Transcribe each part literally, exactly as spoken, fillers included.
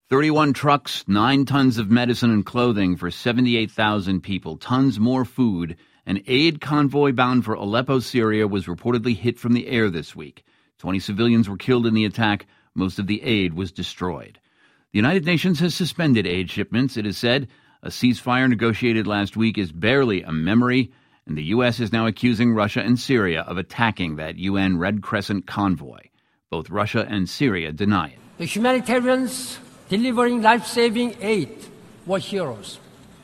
thirty-one trucks, nine tons of medicine and clothing for seventy-eight thousand people, tons more food. An aid convoy bound for Aleppo, Syria, was reportedly hit from the air this week. twenty civilians were killed in the attack. Most of the aid was destroyed. The United Nations has suspended aid shipments, it is said. A ceasefire negotiated last week is barely a memory, and the U S is now accusing Russia and Syria of attacking that U N Red Crescent convoy. Both Russia and Syria deny it. The humanitarians delivering life-saving aid were heroes.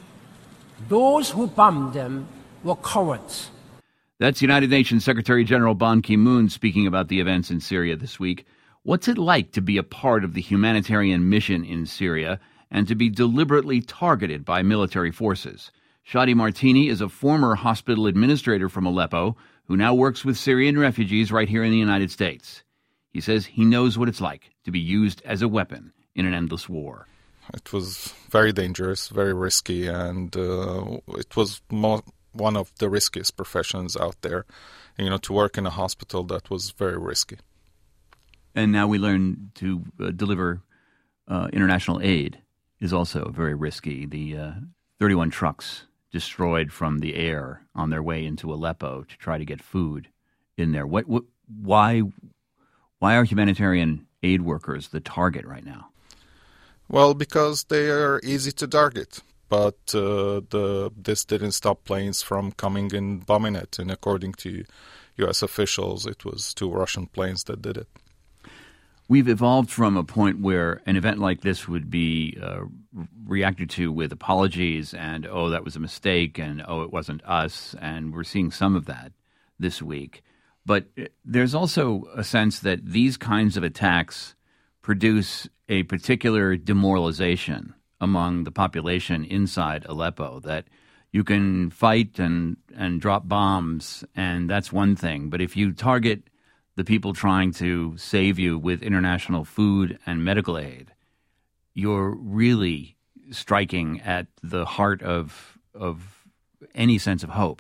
Those who bombed them were cowards. That's United Nations Secretary General Ban Ki-moon speaking about the events in Syria this week. What's it like to be a part of the humanitarian mission in Syria and to be deliberately targeted by military forces? Shadi Martini is a former hospital administrator from Aleppo who now works with Syrian refugees right here in the United States. He says he knows what it's like to be used as a weapon in an endless war. It was very dangerous, very risky, and uh, it was mo- one of the riskiest professions out there. You know, to work in a hospital, that was very risky. And now we learn to uh, deliver uh, international aid is also very risky. The uh, thirty-one trucks destroyed from the air on their way into Aleppo to try to get food in there. What, what, why, why are humanitarian aid workers the target right now? Well, because they are easy to target. But uh, the this didn't stop planes from coming and bombing it. And according to U S officials, it was two Russian planes that did it. We've evolved from a point where an event like this would be uh, reacted to with apologies and, oh, that was a mistake, and, oh, it wasn't us. And we're seeing some of that this week. But there's also a sense that these kinds of attacks produce a particular demoralization among the population inside Aleppo, that you can fight and, and drop bombs, and that's one thing. But if you target the people trying to save you with international food and medical aid, you're really striking at the heart of of any sense of hope.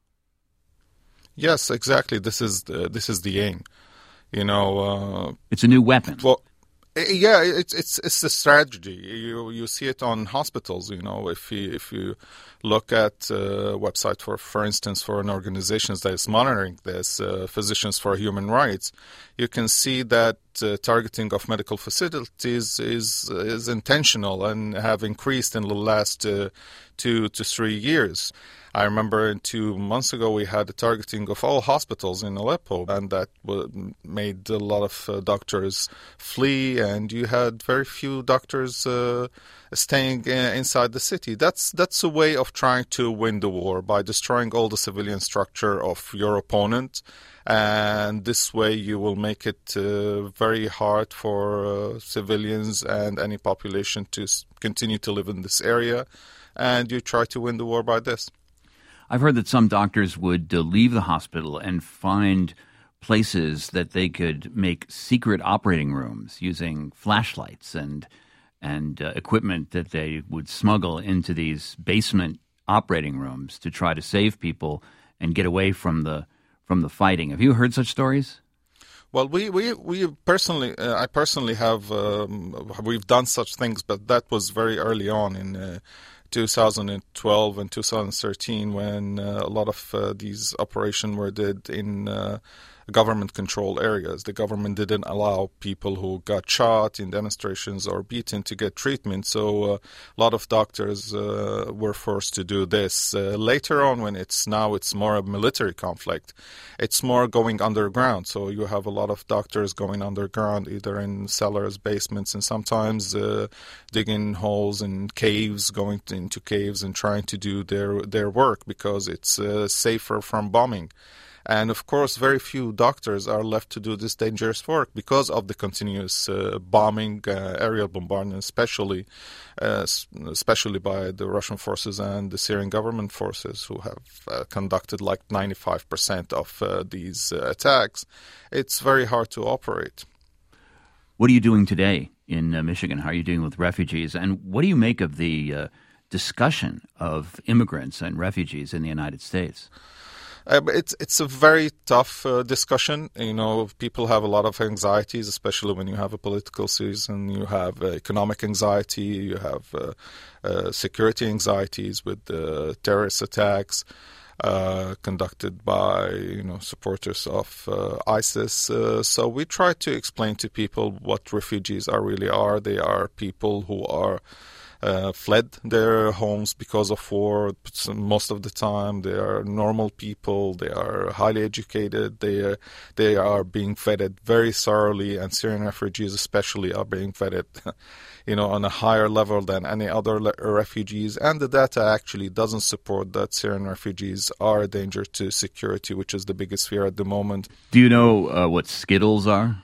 Yes, exactly. This is the, this is the aim. You know, uh, it's a new weapon. Well, yeah, it's it's it's a strategy. You you see it on hospitals. You know, if you if you look at a website for, for instance, for an organization that is monitoring this, uh, Physicians for Human Rights, you can see that uh, targeting of medical facilities is is intentional and have increased in the last uh, two to three years. I remember two months ago we had a targeting of all hospitals in Aleppo, and that made a lot of uh, doctors flee, and you had very few doctors uh, staying inside the city. That's that's a way of trying to win the war, by destroying all the civilian structure of your opponent, and this way you will make it uh, very hard for uh, civilians and any population to continue to live in this area, and you try to win the war by this. I've heard that some doctors would uh, leave the hospital and find places that they could make secret operating rooms using flashlights and and uh, equipment that they would smuggle into these basement operating rooms to try to save people and get away from the from the fighting. Have you heard such stories? Well, we we, we personally, uh, I personally have, um, we've done such things, but that was very early on in uh, two thousand twelve and two thousand thirteen, when uh, a lot of uh, these operations were did in uh, government-controlled areas. The government didn't allow people who got shot in demonstrations or beaten to get treatment, so uh, a lot of doctors uh, were forced to do this. Uh, later on, when it's now it's more a military conflict, it's more going underground. So you have a lot of doctors going underground, either in cellars, basements, and sometimes uh, digging holes in caves, going into caves and trying to do their their work because it's uh, safer from bombing. And, of course, very few doctors are left to do this dangerous work because of the continuous uh, bombing, uh, aerial bombardment, especially uh, especially by the Russian forces and the Syrian government forces, who have uh, conducted like ninety-five percent of uh, these uh, attacks. It's very hard to operate. What are you doing today in uh, Michigan? How are you doing with refugees? And what do you make of the uh, discussion of immigrants and refugees in the United States? Uh, but it's it's a very tough uh, discussion. You know, people have a lot of anxieties, especially when you have a political season. You have uh, economic anxiety. You have uh, uh, security anxieties with uh, terrorist attacks uh, conducted by you know supporters of uh, ISIS. Uh, so we try to explain to people what refugees are really are. They are people who are Uh, fled their homes because of war. Most of the time, they are normal people. They are highly educated. They are, they are being vetted very thoroughly, and Syrian refugees especially are being vetted, you know, on a higher level than any other le- refugees. And the data actually doesn't support that Syrian refugees are a danger to security, which is the biggest fear at the moment. Do you know uh, what Skittles are?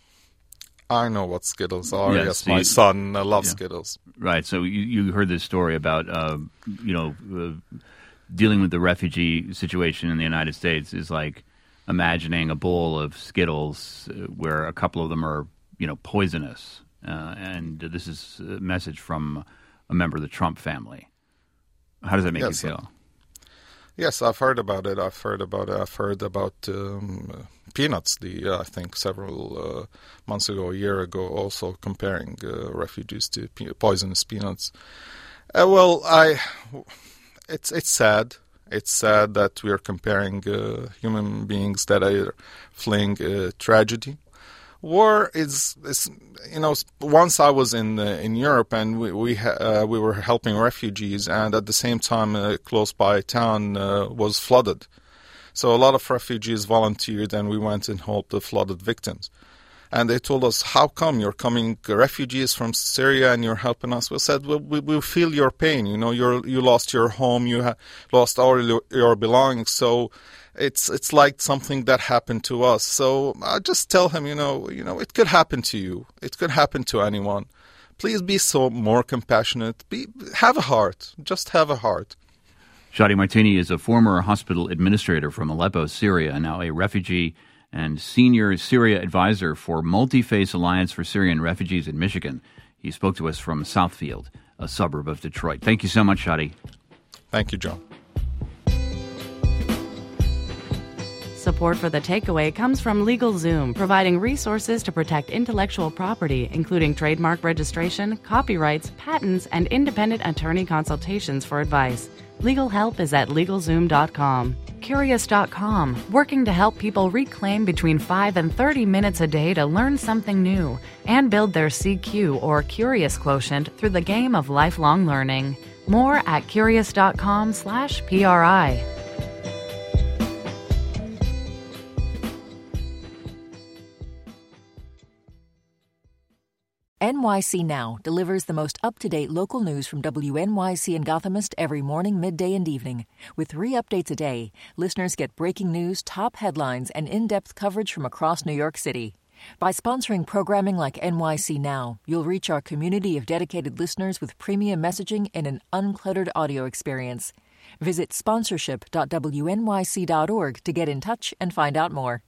I know what Skittles are. Yes, Yes, so my you- son uh, loves yeah. Skittles. Right. So you, you heard this story about, uh, you know, uh, dealing with the refugee situation in the United States is like imagining a bowl of Skittles uh, where a couple of them are, you know, poisonous. Uh, and this is a message from a member of the Trump family. How does that make Yes, you feel? Yes, I've heard about it. I've heard about it. I've heard about um, uh, peanuts. The uh, I think several uh, months ago, a year ago, also comparing uh, refugees to pe- poisonous peanuts. Uh, well, I, it's it's sad. It's sad that we are comparing uh, human beings that are fleeing uh, tragedy. War is, is, you know, once I was in uh, in Europe and we we, ha- uh, we were helping refugees, and at the same time, a close by town uh, was flooded. So a lot of refugees volunteered, and we went and helped the flooded victims. And they told us, "How come you're coming refugees from Syria and you're helping us?" We said, "Well, we, we feel your pain. You know, you you lost your home, you ha- lost all your, your belongings. So." It's it's like something that happened to us. So I just tell him, you know, you know, it could happen to you. It could happen to anyone. Please be so more compassionate. Be have a heart. Just have a heart. Shadi Martini is a former hospital administrator from Aleppo, Syria, and now a refugee and senior Syria advisor for Multi-Face Alliance for Syrian Refugees in Michigan. He spoke to us from Southfield, a suburb of Detroit. Thank you so much, Shadi. Thank you, John. Support for The Takeaway comes from LegalZoom, providing resources to protect intellectual property, including trademark registration, copyrights, patents, and independent attorney consultations for advice. Legal help is at LegalZoom dot com. Curious dot com, working to help people reclaim between five and thirty minutes a day to learn something new and build their C Q or Curious quotient through the game of lifelong learning. More at Curious dot com slash P R I. N Y C Now delivers the most up-to-date local news from W N Y C and Gothamist every morning, midday, and evening. With three updates a day, listeners get breaking news, top headlines, and in-depth coverage from across New York City. By sponsoring programming like N Y C Now, you'll reach our community of dedicated listeners with premium messaging and an uncluttered audio experience. Visit sponsorship dot W N Y C dot org to get in touch and find out more.